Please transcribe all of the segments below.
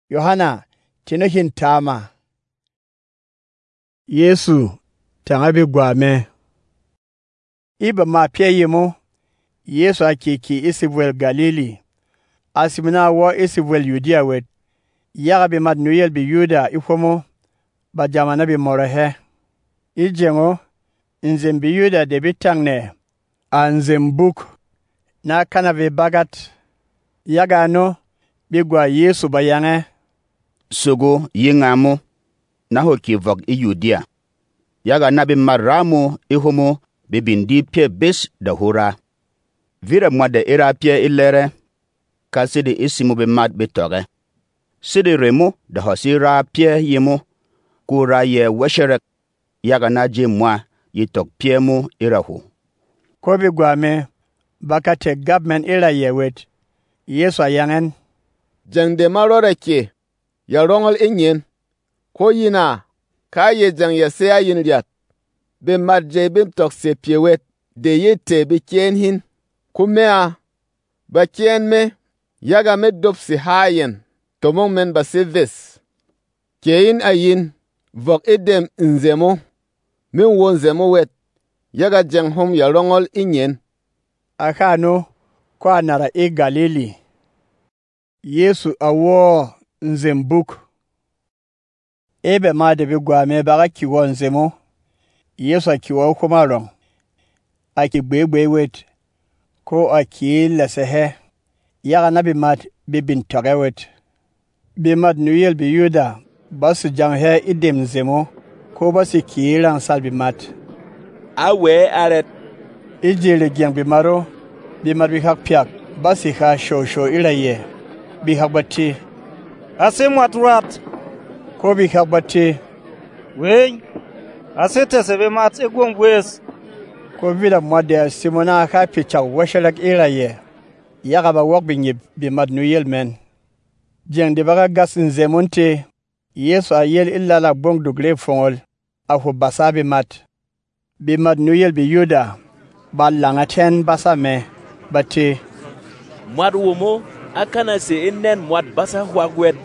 Yohana tinohin tama. Yesu tangabi gwame. Iba ma pieyimo. Yesu akiki isibwel Galili. Asimina wo isibwel Yudea wet. Yaga bi mad nuyel bi Yuda ifomo. Ba jamana bi morohe. Ijengo. Nzem bi Yuda de bitangne. Anzem buk. Na kanave bagat. Yaga no. Bigwa Yesu bayange. Sogo yingamo. Naho ki vog i Yudea. Yaga nabi maramo ihomo bibindi pie bes da hura. Vira mwade ira pie ilere. Kasidi isimu be mad betoge. Sidi remo da hosira pie yemo. Kura ye wesherek. Yaga naje mwa yitok pie mu irahu. Kobi gwame. Bakate gabmen ira yewet. Yesu ayangen. Jangde marore ke. Ya rongol inyen. Ko yina. Ka ye jang ya se a yin riat. Be madje bim tok se piewet. De ye te be kien hin. Kumea. Ba kien me. Yaga me dop si hayen. Tomong men ba se ves. Kien a yin. Vok edem nzemo. Min won zemo wet. Yaga jang hom ya rongol inyen. Akano. Kwa nara e Galili. Yesu awo nzembuk. Ebe ma de bigwame baga kiwo nzemo. Yesu akiwo kumarong. Aki gbegbe wet. Ko aki lesehe. Yaga na bimad bibin toge wet. Bimad nuyel bi Yuda. Basu janghe idem nzemo. Ko basi kiilang sal bimad. Awe aret. Ijele gyang bimaro. Bimad bihak piak. Basi ha shosho ilaye. Bihak bati. Ase mwaturat. Ko bihak bati. Wey. Ase tesebe mat egwong wes. Ko vida mwade simona ha pichak washalak ilaye. Yaga ba wak binyib bimad nuyel men. Jeng de baga gas nzemonte. Yesu ayel illa la bong dugle fongol. Afu basa bimad. Bimad nuyel bi Yuda. Ba langaten basa me. Bati. Mwad womo. Akana se innen mwad basa huagwet.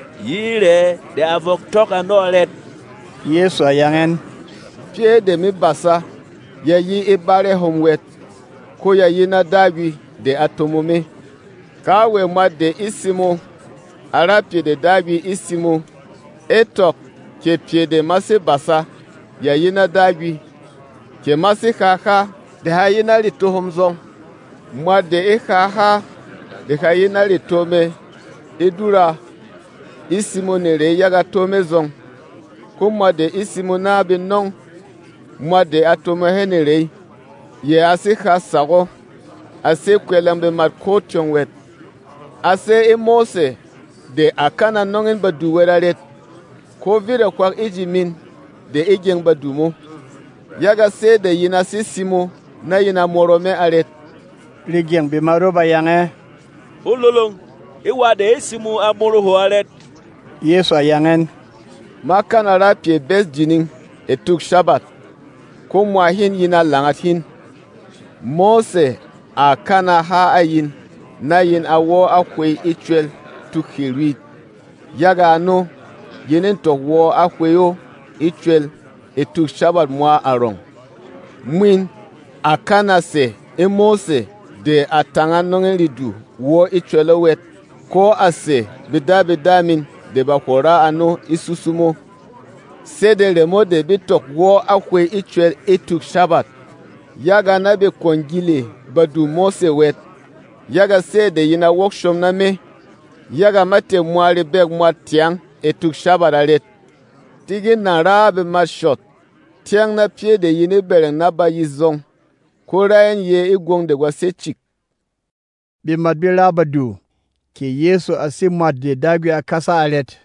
Yire de avok tok anolet. Yesu ayangen. Pie de mi basa. Ya yi ibare homwet. Ko ya yi na dawi de atomome. Kawe mwad de isimo. Ara pie de dawi isimo. Etok ke pie de mase basa. Ya yi na dawi. Ke mase kaka. De ha yi na lito homzong. Mwad de kaka. De ha yi na lito me. Idura. Isimo nere yaga tome zong. Kuma de isimo na binong. Mwa de atome henere. Ye ase sago. Ase kwelembe mat kotion wet. Ase emose. De akana nongen badu weraret. Ko vire kwak ijimin. De ijeng badumo. Yaga se de yina sisimo. Na yina morome aret. Ligeng bimaro bayange. Ulolong. Iwa de isimu amoro hoaret. Yesu ayangen. Makana rapie bes jining. Etuk shabat. Ko mwa hin yina langat hin. Mose akana ha ayin. Na yin awo akwe itwel tuk hilwit. Yaga ano. Yinen tok wo akwe yo itwel etuk shabat mwa arong. Mwin akana se Mose de atangan nongen lidu wo itwelo wet. Ko ase bidamin de bakora ano isusumo. Sede remo de bitok wo akwe itwel etuk shabat. Yaga na be kongile badu Mose wet. Yaga sede yina workshop na me. Yaga mate mwari beg mwa tiang etuk shabat alet. Tigi na rabe mashot. Tiang na pie de yine bereng na ba yizong. Korayen ye igong de wase chik. Bimad bilabadu. Ki Yesu asimad de dagwi akasa alet.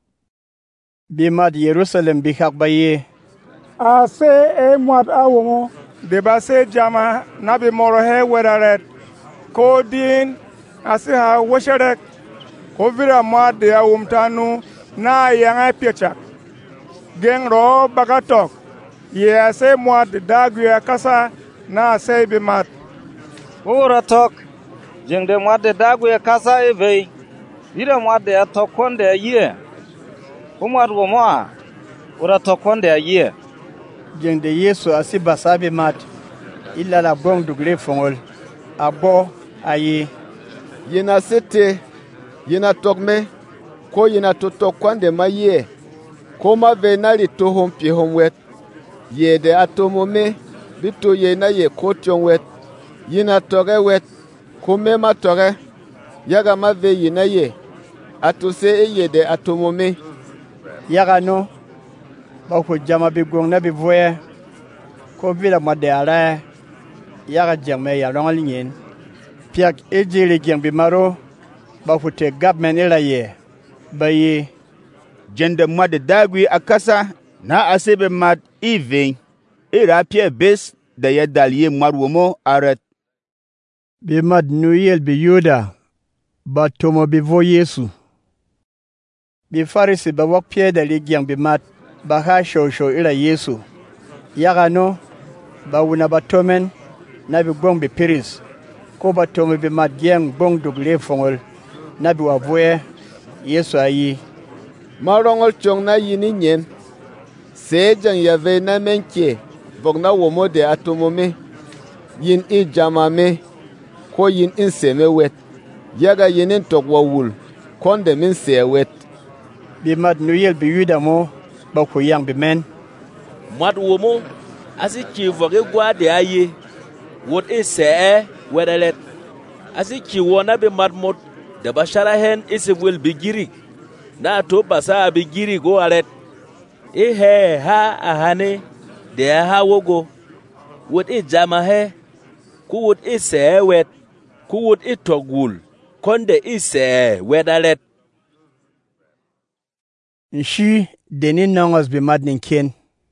Bimad Yerusalem bihak baye. Ase mwad awomo. Deba se jama nabi morohe weraret. Ko din ase ha washerek. Ko vira mwad de awumtanu na yanga piechak. Geng ro bagatok. Ye ase mwad dagwi akasa na ase bimad. Ura tok. Jeng de mwad dagwi akasa evei. Vira mwat de a tokon de a ye. Ko mwat wo mo ora tokon de a ye. Jeng de Yesu asi basabe mat. Illa la bong dugle fongol. Abo aye. Yena sete, yena tokme, ko yena to tokon de ma ye. Ko ma ve na li to hom pi hom wet. Ye de atomo me, bito ye na ye ko tion wet. Yena toge wet, ko me ma toge. Yaga ma ve yena ye. Atuse e ye de atomo me. Yaga no. Ba ko jama bi gong na bi voye. Ko vila ma de ala. Yaga jame ya rongal nyen. Piak ejele gyang bi maro. Ba ko te gabmen ila ye. Ba ye. Jende mwa de dagwi akasa na asebe mat iving. Ira pie bes da ye dalye mwad womo aret. Bi mad nuyel bi Yuda. Ba tomo bi vo Yesu. Bi farisi ba wak pie da li gyang bi mat. Ba ha show ila Yesu. Yaga no. Ba wuna ba tomen. Na bi gong bi piris. Ko ba tomo bi mat gyang bong dugle fongol. Na bi wavoye. Yesu ayi. Marongol chong na yini nyen. Sejang ya ve na menke. Bog na womo de atomo me. Yin I jama me. Ko yin in seme wet. Yaga yinin tok wawul. Konde min se wet. Bi mad nuyel bi Yuda mo. Ba ko yang bi men. Mwat womo asi ki voge gwa de aye. Wot e se wedalet. Asi ki wona bi mad mot. De bashara hen isi wil bi girik. Na to basa bi giri go alet. E he ha ahane de ha wogo. Wot e jama he. Ku wot e se wet. Ku wot e togul. Konde e se wedalet. Nshi denin nongos bi madnin ken.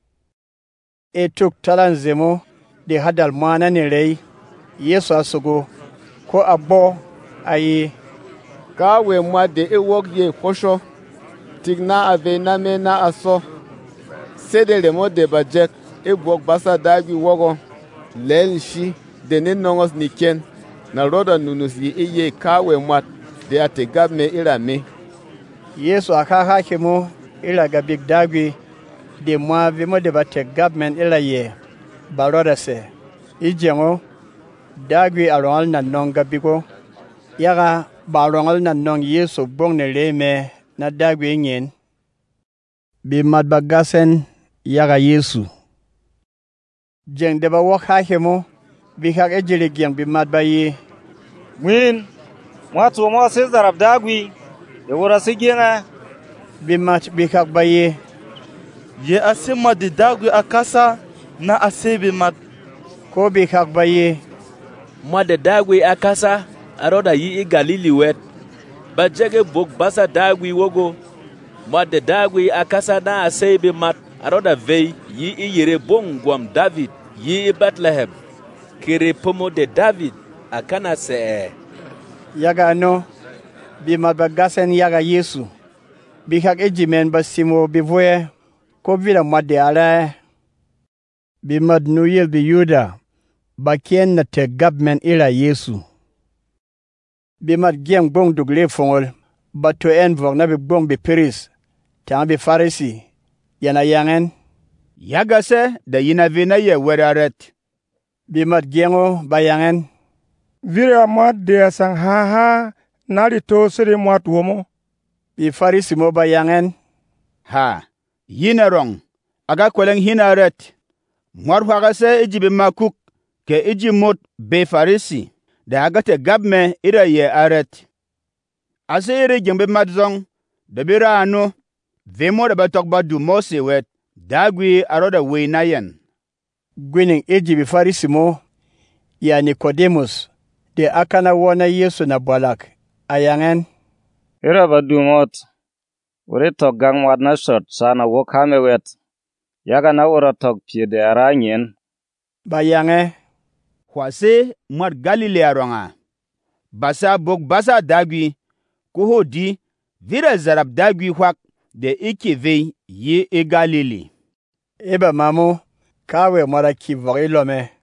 E tuk talan zemo de hadal mana ni rei. Yesu asogo. Ko abo aye. Ka we mwa de e wok ye kosho. Tigna ave na me na aso. Sede le mo de bajek. E bok basa dagwi wogo. Lel shi denin nongos ni ken. Na roda nunus yi iye ka we mwat. De ate gab me ila me. Yesu akaka kemo ila ga big dagwi de mwa vimo de bate government ila ye baroda se ijengo dagwi arongal na nonga bigo yaga barongal na nong Yesu bong ne leme na dagwi nyen bi mad bagasen yaga Yesu jeng de ba waka kemo bi kak ejele gyang bi mad ba ye Win mwatu mo se zarab dagwi. De wora sigenga. Bi mat bi kak ba ye. Ye asema de dagwi akasa na asebe mat. Ko bi kak ba ye. Mwa de dagwi akasa aroda yi I Galili wet. Ba jege bok basa dagwi wogo. Mwa de dagwi akasa na asebe mat aroda vei yi I yere bong gwam David yi I Bethlehem. Kere pomo de David akana se Yaga no. Bi mad bagasen yaga Yesu. Bi kak ejimen ba simo bi voye. Ko vila mad de ala. Bi mad nuyel bi Yuda. Ba kien na te gabmen ila Yesu. Bi mad gyang bong dugle fongol. Ba to en vok na bi bong bi piris. Tang bi farisi. Yana yangen. Yaga se da yina vina ye weraret. Bi mad gyengo ba yangen. Vira mwat de sang ha. Nali to siri mwat womo. Bi farisi mo ba yangen. Ha. Yina rong. Aga kweleng hina ret. Mwar waga se ijibe makuk. Ke iji mot be farisi. Da aga te gabme ira ye aret. Ase ire jengbe madzong. Da bira ano. Vemo da batok badu mose wet. Dagwi aroda weinayen. Gwining iji bi farisi mo. Ya Nicodemus. De akana wona Yesu na balak. Ayangen. Ira badumot. Ure tok gang wad na shot sana wokame wet. Yaga na ura tok pie de aranyen. Bayange. Kwase mwad Galilea ronga. Basa bok basa dagwi. Kuho di. Vira zarab dagwi wak. De iki vei ye e Galili. Eba mamo. Kawe mwara kivok ilome.